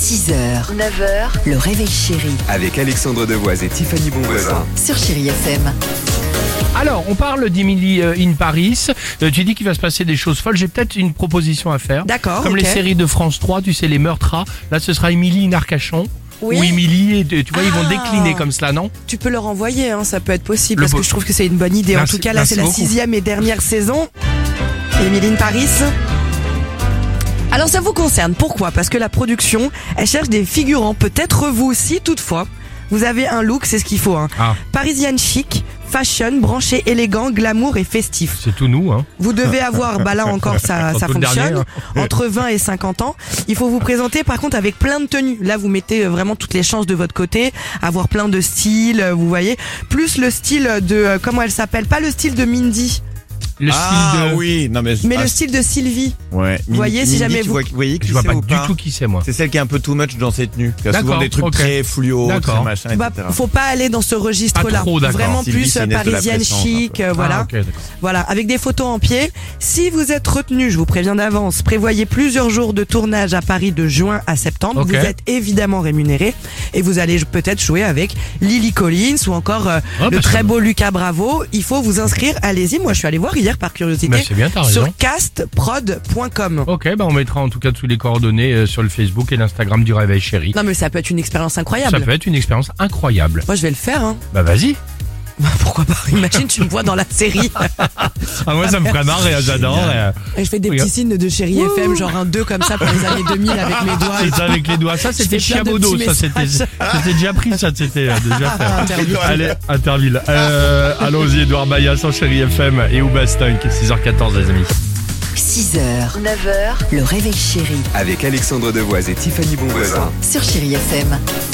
6h, 9h, le réveil chéri Avec Alexandre Devoise et Tiffany Bonvoisin. sur Chéri FM. Alors, on parle d'Emily in Paris. Tu dis qu'il va se passer des choses folles. J'ai peut-être une proposition à faire. D'accord, Comme ok. les séries de France 3, tu sais, les meurtres. Là, ce sera Emily in Arcachon. Oui. Ou Emily, et tu vois, ils vont Ah. décliner comme cela, non? Tu peux leur envoyer, hein, ça peut être possible, Le parce beau- que je trouve que c'est une bonne idée. Merci- En tout cas, là, merci c'est la beaucoup. 6e et dernière saison. Emily in Paris. Alors, ça vous concerne. Pourquoi? Parce que la production, elle cherche des figurants. Peut-être vous aussi, toutefois. Vous avez un look, c'est ce qu'il faut. Hein. Ah, Parisienne chic, fashion, branché, élégant, glamour et festif. c'est tout nous, hein. Vous devez avoir, bah là encore ça Surtout le fonctionne, dernier, hein. entre 20 et 50 ans. Il faut vous présenter par contre avec plein de tenues. Là vous mettez vraiment toutes les chances de votre côté, avoir plein de styles, vous voyez. Plus le style de, comment elle s'appelle? Pas le style de Mindy, Le style de... oui, non mais, mais le style de Sylvie. ouais. Vous voyez, si jamais vous- voyez qui Je vois c'est pas ou du tout qui c'est, moi. C'est celle qui est un peu too much dans ses tenues. Qui a souvent D'accord, des trucs ok. très fluo, D'accord. très machin, Bah, etc. faut pas aller dans ce registre-là. Pas trop, d'accord. Vraiment Sylvie, plus c'est Inès de la parisienne Plaisance, chic, un peu. voilà. Ah, ok, d'accord. Voilà, avec des photos en pied. Si vous êtes retenu, je vous préviens d'avance, prévoyez plusieurs jours de tournage à Paris de juin à septembre. Ok. Vous êtes évidemment rémunéré et vous allez peut-être jouer avec Lily Collins ou encore Ah, le bah, très ça- beau Lucas Bravo. Il faut vous inscrire, allez-y. Moi, je suis allé voir hier par curiosité Bah, c'est bien, t'as sur raison. castprod.com. Ok, bah on mettra en tout cas tous les coordonnées sur le Facebook et l'Instagram du Réveil Chéri. Non, mais ça peut être une expérience incroyable. Ça peut être une expérience incroyable. Moi, je vais le faire. Hein. Bah vas-y. Pourquoi pas? Imagine, tu me vois dans la série Ah, moi ça me ferait marrer, j'adore. et je fais des Regarde. petits signes de Chéri FM, genre un 2 comme ça pour les années 2000 avec mes doigts. C'est ça avec les doigts. Ça c'était fais plein de Chiabodo, petits ça c'était messages. déjà pris, ça c'était déjà fait. Interville. Allez, Interville. Allons-y, Edouard Baïa sur Chéri FM et Ouba Stunk, 6h14 les amis. 6h, 9h, le réveil chéri Avec Alexandre Devoise et Tiffany Bonvoisin. sur Chéri FM.